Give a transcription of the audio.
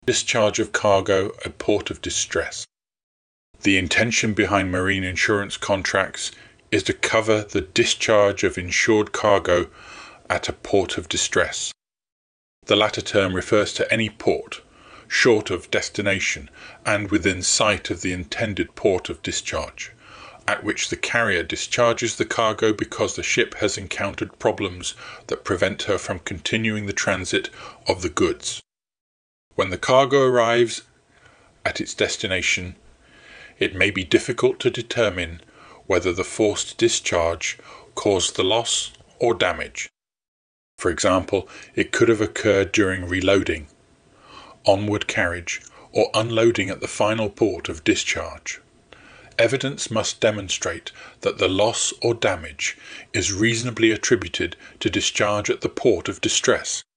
Discharge of cargo at port of distress. The intention behind marine insurance contracts is to cover the discharge of insured cargo at a port of distress. The latter term refers to any port, short of destination and within sight of the intended port of discharge, at which the carrier discharges the cargo because the ship has encountered problems that prevent her from continuing the transit of the goods. When the cargo arrives at its destination, it may be difficult to determine whether the forced discharge caused the loss or damage. For example, it could have occurred during reloading, onward carriage, or unloading at the final port of discharge. Evidence must demonstrate that the loss or damage is reasonably attributed to discharge at the port of distress.